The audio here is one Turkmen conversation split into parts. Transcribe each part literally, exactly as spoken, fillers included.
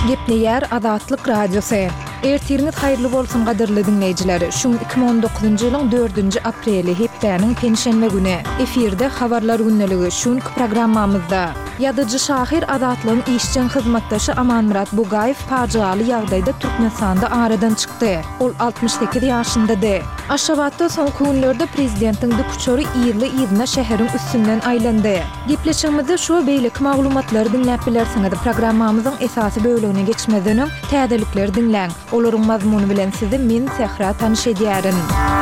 Gepleyer Azatlyk Radiosu. Ertiriniz hayırlı bolsun gadyrly dinleýijiler. Şuň iki bin on dokuzunjy ýylyň dördünji apreli hepdeniň penşenme güni. Efirde habarlar günneligi şuň programmamyzda. Ýadyjy şahyr Azatlygyň işçen hyzmatdaşy Amanmurat Bugaýew fajialy ýagdaýda Türkmenistanda aradan çykdy. Ol altmış sekiz ýaşyndady. Aşgabatda soňky günlerde prezidentiň dükçöri ýyrly ýygyna şäheriň üstünden aýlandy. Gepleşigimizde şu beýlik maglumatlary dinläp bilersiňiz. Programmamyzyň esasy bölümine geçmeden öň täzelikleri dinläň. Olaryň mazmuny bilen sizi men Sehra tanyş edýärin.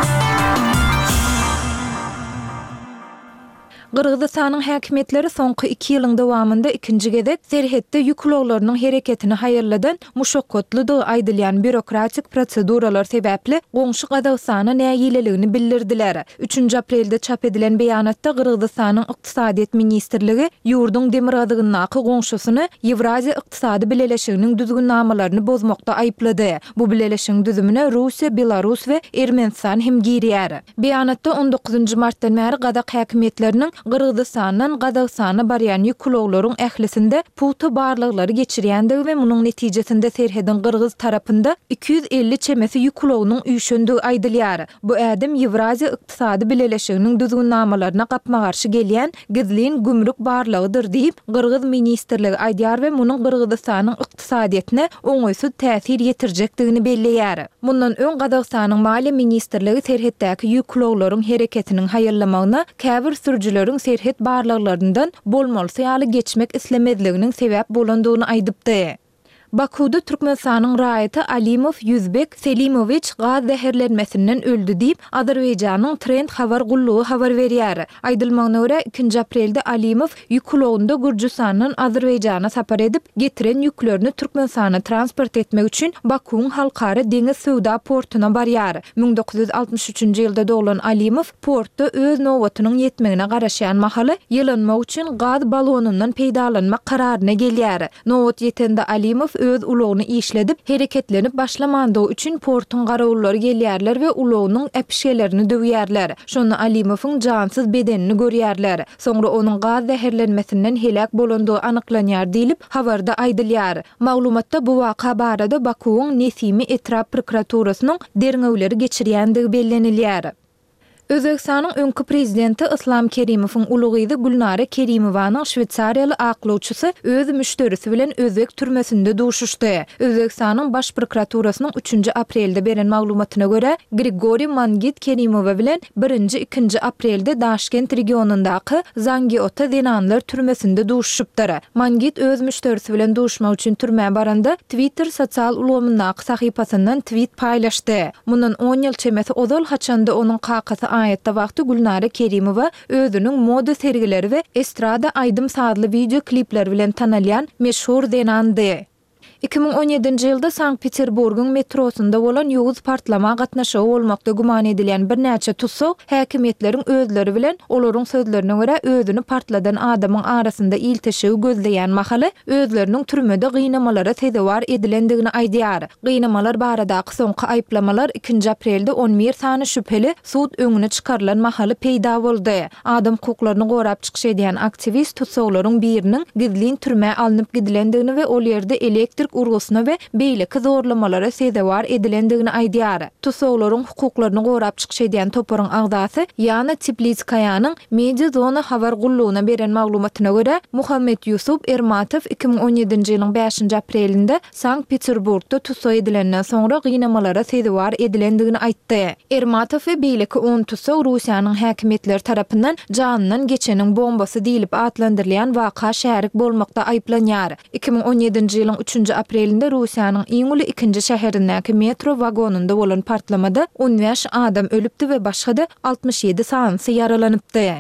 Gırgızstanyň häkimetleri soňky iki ýylyň dowamında ikinji gezek serhetde ýükloglarynyň hereketini haýyrladan muşakkatly aýdylýan bürokratik proseduralar sebäpli goňşy Gazagystana näýileligini bildirdiler. üçünji aprelde çap edilen beýanatda Gırgızstanyň ykdysadyýet ministrligi ýurduň demir gazygynyňky goňşusyny Ewraziýa ykdysady bileleşiginiň düzgünnamalaryny bozmakda aýplady. Bu bileleşigiň düzümine Russiýa, Belarus we Ermenistan hem girýär. Beýanatda on dokuzunjy martdan bäri Gazak häkimetleriniň Gırgızstandan Gazagystana barýan ýükloglaryň ählisinde puty barlyklary geçirýändigi we munyň netijesinde serhedin Gırgız tarapynda iki yüz elli çemesi ýüklogynyň üýşendigi aýdylýar. Bu ädim Ewraziýa ykdysady bileleşiginiň düzgünnamalaryna gapma garşy gelýän gizlin gümrük barlygydyr diýip Gırgız ministrligi aýdýar we munyň Gırgızstanyň ykdysadyýetine oňaýsuz täsir ýetirjekdigini belleýär. Mundan öň Gazagystanyň Maliýe ministrligi serhetdäki ýükloglaryň hereketiniň haýyrlamagyna käbir sürjüler serhet barlyklarynyň bolmalysy ýaly geçmek islemezliginiň sebäp bolandygyny aýdypdy. Bakuda Türkmenistanyň raýaty Alimov Yüzbek Selimoviç gaz zäherlenmesinden öldü diýip Azerbaýjanyň Trend habar gullugy habar berýär. Aýdylmagyna görä ikinji aprelde Alimov ýüklogunda Gürjistanyň Azerbaýjana sapar edip getiren ýüklerini Türkmenistana transport etmek üçin Bakuň halkara deňiz sowda portuna barýar. bin dokuz yüz altmış üçünjy ýylda doğulan Alimov portda öz nowatynyň ýetmegine garaşýan mahaly ýylanmak üçin gaz balonundan peýdalanmak kararyna gelýär. Nowat ýetende Alimov öz ulogyny işledip hereketlenip başlamandygy üçin portun garawullary gelýärler we ulogynyň äpişelerini döwýärler. Şonu Alimowyň jansyz bedenini görýärler. Soňra onuň gaz zäherlenmesinden helak bolandygy anyklanýar diýilip habarda aýdylýar. Maglumatda bu waka barada Bakuň Nesimi etrap prokuraturasynyň derňewleri geçirýändigi bellenilýär. Özbekistanyň öňkü prezidenti Islam Kerimowyň ulugyzy Gülnara Kerimowanyň Şwetsariýaly aklawçysy öz müşterisi bilen Özbek türmesinde duşuşdy. Özbekistanyň baş prokuraturasynyň üçünji aprelde beren maglumatyna görä, Grigori Mangit Kerimow bilen birinji ikinji aprelde Daşkent regionundaky Zangiota Zenanlar türmesinde duşuşypdyr. Mangit öz müşterisi bilen duşmak üçin türmäge baranda Twitter sosial ulgamyndaky sahypasyndan tweet paýlaşdy. Mundan on ýyl çemesi ozal haçanda onuň kakasy ayetde wagty Gülnara Kerimowa özüniň moda sergileri we estrada aýdym sadly video klipler bilen tanalýan meşhur Zenandy. iki bin on ýedinji ýylda Sankt-Peterburgyň metrosunda bolan ýoğuz partlama gatnaşygy bolmakda guman edilýän bir näçe tutsag häkimetleriň özleri bilen olaryň sözlerine görä özüni partladan adamyň arasynda ilteşigi gözleýän mahaly özleriniň türmede gynamalara tezewar edilendigini aýdýar. Gynamalar baradaky soňky aýplamalar ikinji aprelde on bir sany şüpheli sud öňüne çykarylan mahaly peýda boldy. Adam hukuklaryny gorap çykyş edýän aktivist tutsaglaryň biriniň gizlin türmäge alınıp gidilendigini we ol ýerde elektrik urgusuna we beýleki zorlamalara sezewar edilendigini aýdýar. Tutsaglaryň hukuklaryny gorap çykyş edýän toparyň agdasy ýani Tipliskaýanyň media zona habar gullugyna beren maglumatyna görä Muhammed Yusuf Ermatow iki bin on ýedinji ýylyň beşinji aprelinde Sankt-Peterburgda tutsag edilenden soňra gynamalara sezewar edilendigini aýtdy. Ermatow we beýleki on tutsag Russiýanyň häkimetleri tarapyndan janynyň geçeniň bombasy diýilip atlandyrylýan waka şärik bolmakda aýplanýar. iki bin on ýedinji ýylyň üçünji aprelinde Russiýanyň iň uly ikinji şäherindäki metro wagonunda bolan partlamada on beş adam ölüpdi we başga altmış ýedi sanyny yaralanypdy.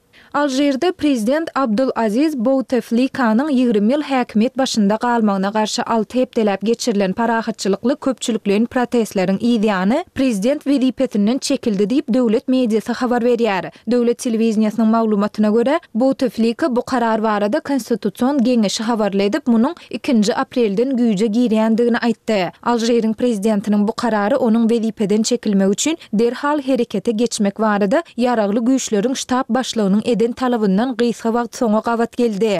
Aljerde prezident Abdulaziz Bouteflikanyň ýygrimi ýyl häkimet başynda galmagyna garşy alty hepdelap geçirilen parahatçylykly köpçülikliň protestleriň ýygyany prezident wezipetinden çekildi diýip döwlet mediasy habar berýär. Döwlet telewizionynyň maglumatyna görä, Bouteflika bu karar barada konstitusiýon geňeşi habarly edip munyň ikinji aprelden güýje girýändigini aýtdy. Aljeriň prezidentiniň bu karary onuň wezipeden çekilmek üçin derhal herekete geçmek barada ýaragly güýçleriň ştab başlygynyň eden talabyndan gysga wagt soňa gawat geldi.